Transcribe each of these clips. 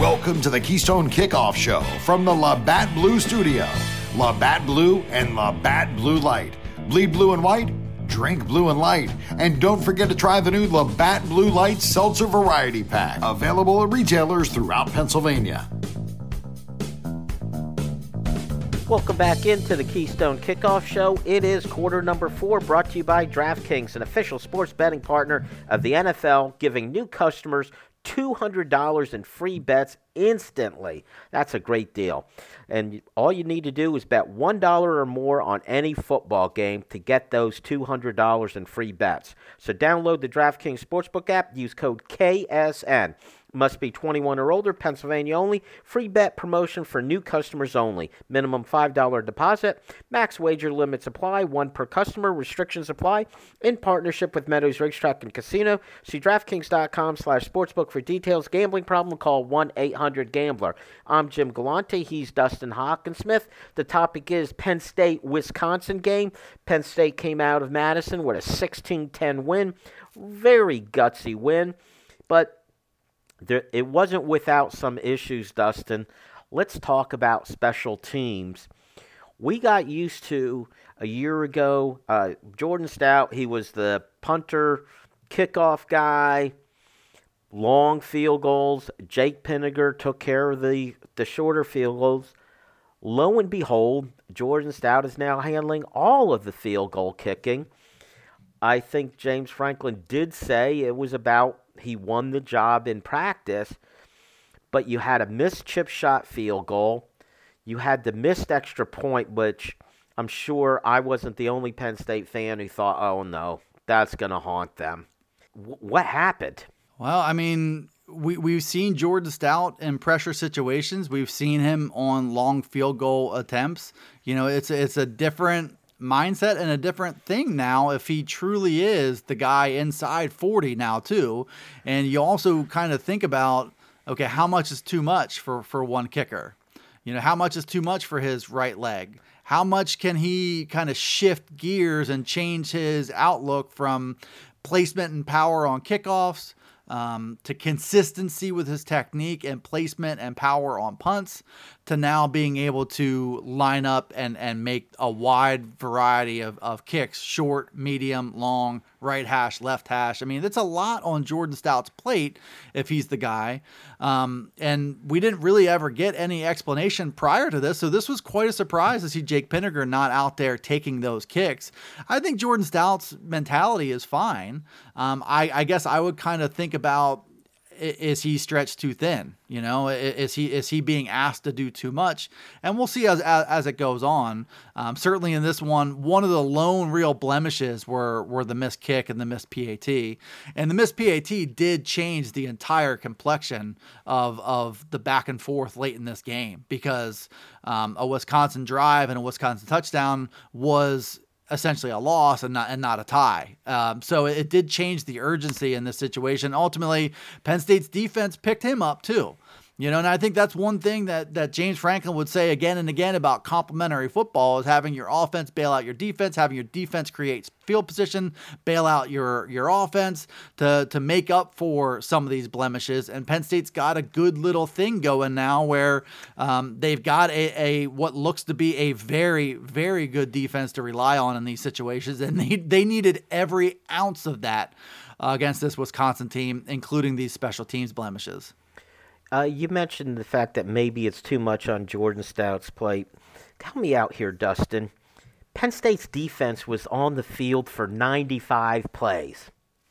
Welcome to the Keystone Kickoff Show from the Labatt Blue Studio. Labatt Blue and Labatt Blue Light. Bleed blue and white, drink blue and light. And don't forget to try the new Labatt Blue Light Seltzer Variety Pack. Available at retailers throughout Pennsylvania. Welcome back into the Keystone Kickoff Show. It is quarter number 4, brought to you by DraftKings, an official sports betting partner of the NFL, giving new customers $200 in free bets instantly. That's a great deal. And all you need to do is bet $1 or more on any football game to get those $200 in free bets. So download the DraftKings Sportsbook app, use code KSN. Must be 21 or older, Pennsylvania only. Free bet promotion for new customers only. Minimum $5 deposit. Max wager limits apply. 1 per customer. Restrictions apply. In partnership with Meadows Racetrack and Casino. See DraftKings.com/sportsbook for details. Gambling problem? Call 1-800-GAMBLER. I'm Jim Galante. He's Dustin Hockensmith. The topic is Penn State-Wisconsin game. Penn State came out of Madison with a 16-10 win. Very gutsy win. But it wasn't without some issues, Dustin. Let's talk about special teams. We got used to, a year ago, Jordan Stout, he was the punter, kickoff guy, long field goals. Jake Pinniger took care of the shorter field goals. Lo and behold, Jordan Stout is now handling all of the field goal kicking. I think James Franklin did say it was about he won the job in practice, but you had a missed chip shot field goal. You had the missed extra point, which I'm sure I wasn't the only Penn State fan who thought, oh no, that's going to haunt them. What happened? Well, I mean, we've seen Jordan Stout in pressure situations. We've seen him on long field goal attempts. You know, it's a different mindset and a different thing now if he truly is the guy inside 40 now too. And you also kind of think about, okay, how much is too much for one kicker? You know, how much is too much for his right leg? How much can he kind of shift gears and change his outlook from placement and power on kickoffs to consistency with his technique and placement and power on punts, to now being able to line up and make a wide variety of kicks, short, medium, long, right hash, left hash. I mean, that's a lot on Jordan Stout's plate if he's the guy. And we didn't really ever get any explanation prior to this, so this was quite a surprise to see Jake Pinniger not out there taking those kicks. I think Jordan Stout's mentality is fine. I guess I would kind of think about, is he stretched too thin? You know, is he being asked to do too much? And we'll see as it goes on. Certainly in this one of the lone real blemishes were the missed kick and the missed PAT. And the missed PAT did change the entire complexion of the back and forth late in this game, because a Wisconsin drive and a Wisconsin touchdown was essentially a loss and not a tie. So it did change the urgency in this situation. Ultimately, Penn State's defense picked him up too. You know, and I think that's one thing that James Franklin would say again and again about complementary football, is having your offense bail out your defense, having your defense create field position, bail out your offense to make up for some of these blemishes. And Penn State's got a good little thing going now where they've got a what looks to be a very, very good defense to rely on in these situations. And they needed every ounce of that against this Wisconsin team, including these special teams blemishes. You mentioned the fact that maybe it's too much on Jordan Stout's plate. Help me out here, Dustin. Penn State's defense was on the field for 95 plays.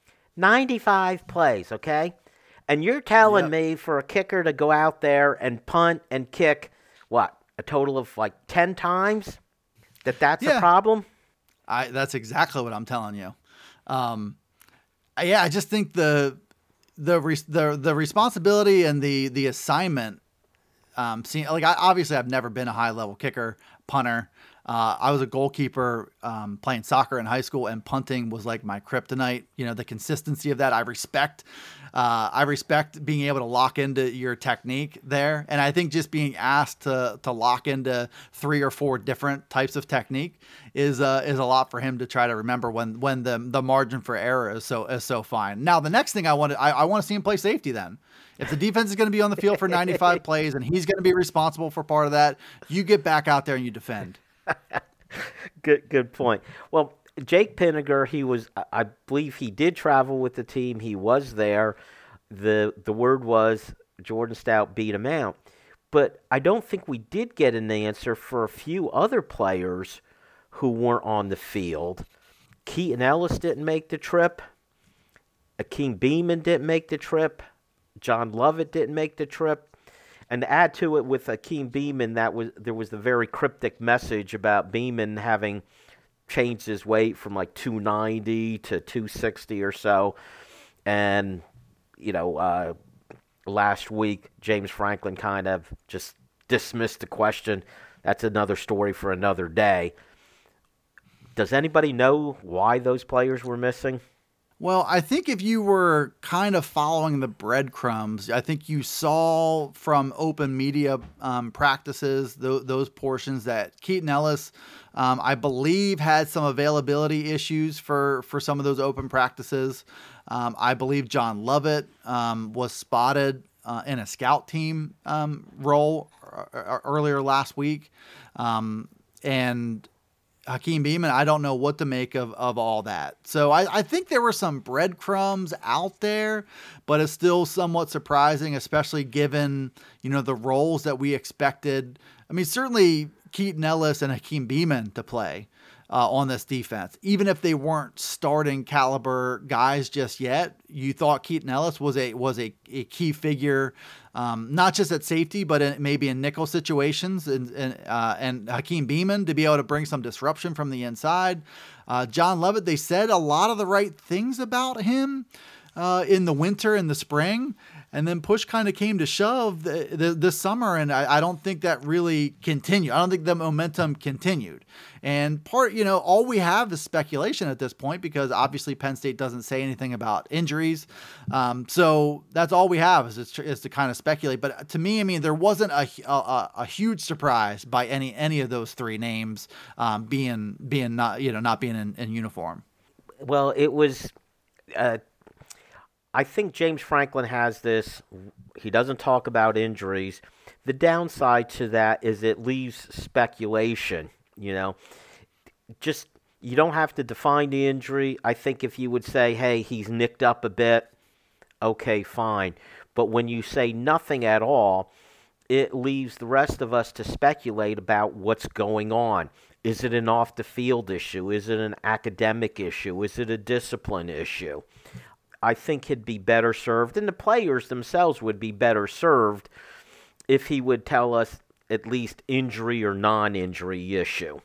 95 plays, okay? And you're telling me for a kicker to go out there and punt and kick, what, a total of like 10 times? That's a problem? That's exactly what I'm telling you. I just think the responsibility and the assignment, obviously I've never been a high level kicker, punter. I was a goalkeeper playing soccer in high school, and punting was like my kryptonite. The consistency of that I respect. I respect being able to lock into your technique there. And I think just being asked to lock into 3 or 4 different types of technique is a lot for him to try to remember when the margin for error is so fine. Now, the next thing I want to see him play safety then. If the defense is going to be on the field for 95 plays and he's going to be responsible for part of that, you get back out there and you defend. Good point. Well, Jake Pinegar, I believe he did travel with the team. He was there. The word was Jordan Stout beat him out. But I don't think we did get an answer for a few other players who weren't on the field. Keaton Ellis didn't make the trip. Akeem Beamon didn't make the trip. John Lovett didn't make the trip. And to add to it with Akeem Beamon, there was the very cryptic message about Beamon having changed his weight from like 290 to 260 or so. And, last week, James Franklin kind of just dismissed the question. That's another story for another day. Does anybody know why those players were missing? Well, I think if you were kind of following the breadcrumbs, I think you saw from open media practices, those portions that Keaton Ellis, I believe, had some availability issues for some of those open practices. I believe John Lovett was spotted in a scout team role earlier last week. And Akeem Beamon, I don't know what to make of all that. So I think there were some breadcrumbs out there, but it's still somewhat surprising, especially given, the roles that we expected. I mean, certainly Keaton Ellis and Akeem Beamon to play on this defense. Even if they weren't starting caliber guys just yet, you thought Keaton Ellis was a key figure, not just at safety, but maybe in nickel situations, and Akeem Beamon to be able to bring some disruption from the inside. John Lovett, they said a lot of the right things about him in the winter and the spring. And then push kind of came to shove this summer, and I don't think that really continued. I don't think the momentum continued. And all we have is speculation at this point, because obviously Penn State doesn't say anything about injuries. So that's all we have is to kind of speculate. But to me, I mean, there wasn't a huge surprise by any of those 3 names being not being in uniform. Well, it was. I think James Franklin has this. He doesn't talk about injuries. The downside to that is it leaves speculation, Just, you don't have to define the injury. I think if you would say, hey, he's nicked up a bit, okay, fine. But when you say nothing at all, it leaves the rest of us to speculate about what's going on. Is it an off-the-field issue? Is it an academic issue? Is it a discipline issue? I think he'd be better served, and the players themselves would be better served if he would tell us at least injury or non-injury issue.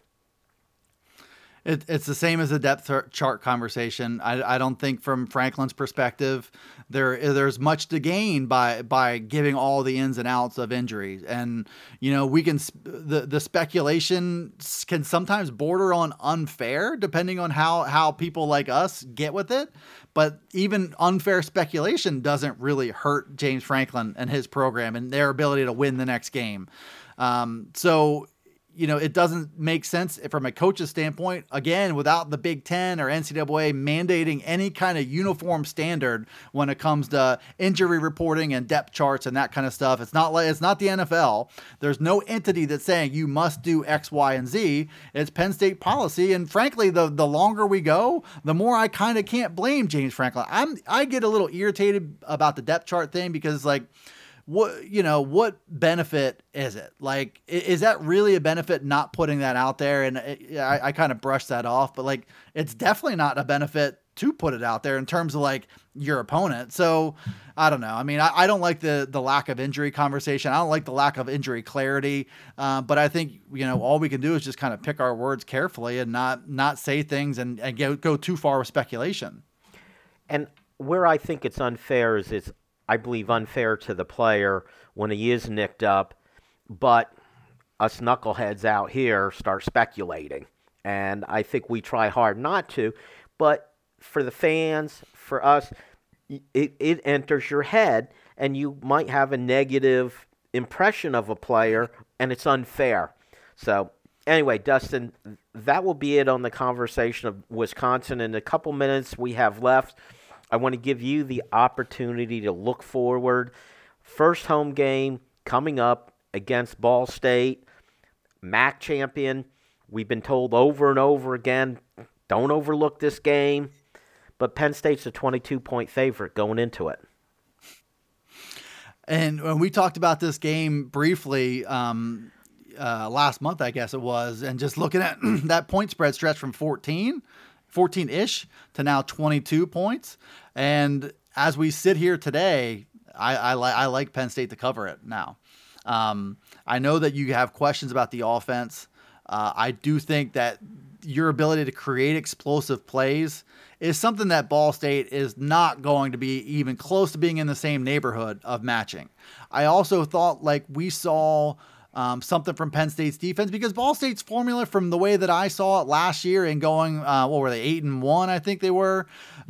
It's the same as the depth chart conversation. I don't think from Franklin's perspective there's much to gain by giving all the ins and outs of injuries. And we can the speculation can sometimes border on unfair depending on how people like us get with it. But even unfair speculation doesn't really hurt James Franklin and his program and their ability to win the next game. So it doesn't make sense from a coach's standpoint, again, without the Big Ten or NCAA mandating any kind of uniform standard when it comes to injury reporting and depth charts and that kind of stuff. It's not the NFL. There's no entity that's saying you must do X, Y, and Z. It's Penn State policy. And frankly, the longer we go, the more I kind of can't blame James Franklin. I get a little irritated about the depth chart thing because, like, what benefit is it? Like, is that really a benefit not putting that out there? And I kind of brushed that off, but like, it's definitely not a benefit to put it out there in terms of like your opponent. So I don't know. I mean, I don't like the lack of injury conversation. I don't like the lack of injury clarity. But I think, all we can do is just kind of pick our words carefully and not say things and go too far with speculation. And where I think it's unfair is it's, I believe, unfair to the player when he is nicked up. But us knuckleheads out here start speculating. And I think we try hard not to. But for the fans, for us, it enters your head, and you might have a negative impression of a player, and it's unfair. So anyway, Dustin, that will be it on the conversation of Wisconsin. In a couple minutes we have left, I want to give you the opportunity to look forward. First home game coming up against Ball State, MAC champion. We've been told over and over again, don't overlook this game. But Penn State's a 22-point favorite going into it. And when we talked about this game briefly last month, I guess it was, and just looking at that point spread stretch from 14-ish to now 22 points. And as we sit here today, I like Penn State to cover it now. I know that you have questions about the offense. I do think that your ability to create explosive plays is something that Ball State is not going to be even close to being in the same neighborhood of matching. I also thought like we saw something from Penn State's defense, because Ball State's formula from the way that I saw it last year and going, what were they, 8-1, I think they were,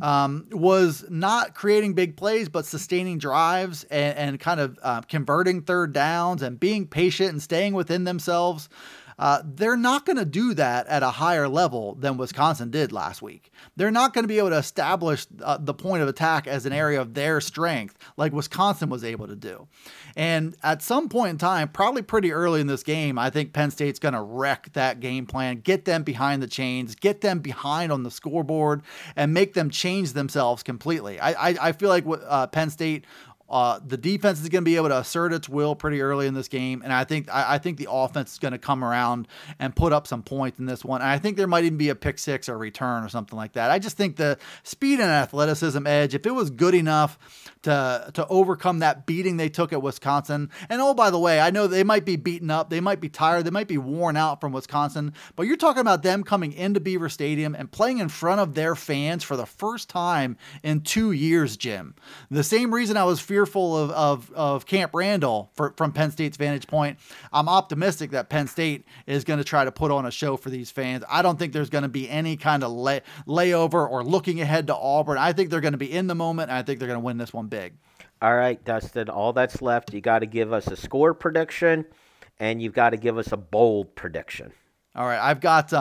was not creating big plays, but sustaining drives and kind of converting third downs and being patient and staying within themselves. They're not going to do that at a higher level than Wisconsin did last week. They're not going to be able to establish the point of attack as an area of their strength like Wisconsin was able to do. And at some point in time, probably pretty early in this game, I think Penn State's going to wreck that game plan, get them behind the chains, get them behind on the scoreboard, and make them change themselves completely. I feel like Penn State, the defense is going to be able to assert its will pretty early in this game, and I think the offense is going to come around and put up some points in this one. And I think there might even be a pick six or return or something like that. I just think the speed and athleticism edge, if it was good enough to overcome that beating they took at Wisconsin. And oh, by the way, I know they might be beaten up, they might be tired, they might be worn out from Wisconsin, but you're talking about them coming into Beaver Stadium and playing in front of their fans for the first time in 2 years, Jim. The same reason I was fearful of Camp Randall from Penn State's vantage point, I'm optimistic that Penn State is going to try to put on a show for these fans. I don't think there's going to be any kind of layover or looking ahead to Auburn. I think they're going to be in the moment, and I think they're going to win this one big. All right, Dustin, all that's left, you got to give us a score prediction, and you've got to give us a bold prediction. All right, I've got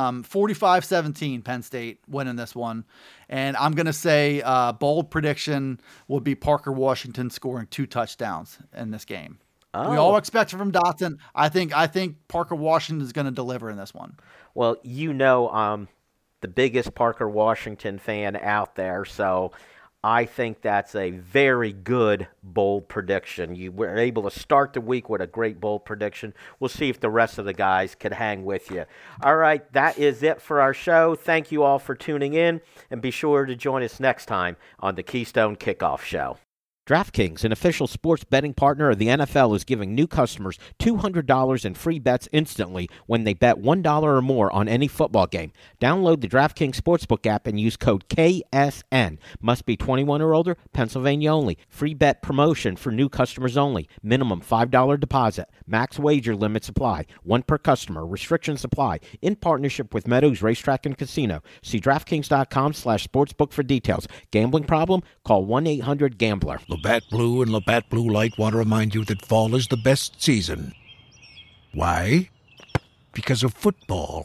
45-17 Penn State winning this one, and I'm going to say bold prediction would be Parker Washington scoring 2 touchdowns in this game. Oh. We all expect it from Dotson. I think Parker Washington is going to deliver in this one. Well, you know I'm the biggest Parker Washington fan out there, so I think that's a very good bold prediction. You were able to start the week with a great bold prediction. We'll see if the rest of the guys could hang with you. All right, that is it for our show. Thank you all for tuning in, and be sure to join us next time on the Keystone Kickoff Show. DraftKings, an official sports betting partner of the NFL, is giving new customers $200 in free bets instantly when they bet $1 or more on any football game. Download the DraftKings Sportsbook app and use code KSN. Must be 21 or older, Pennsylvania only. Free bet promotion for new customers only. Minimum $5 deposit. Max wager limits apply. 1 per customer. Restrictions apply. In partnership with Meadows Racetrack and Casino. See DraftKings.com/sportsbook for details. Gambling problem? Call 1-800-GAMBLER. Labatt Blue and Labatt Blue Light want to remind you that fall is the best season. Why? Because of football.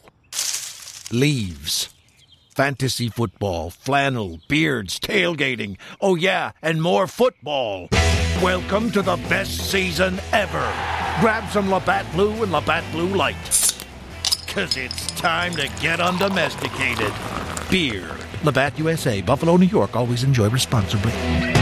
Leaves. Fantasy football, flannel, beards, tailgating. Oh yeah, and more football. Welcome to the best season ever. Grab some Labatt Blue and Labatt Blue Light. 'Cause it's time to get undomesticated. Beer. Labatt USA, Buffalo, New York. Always enjoy responsibly.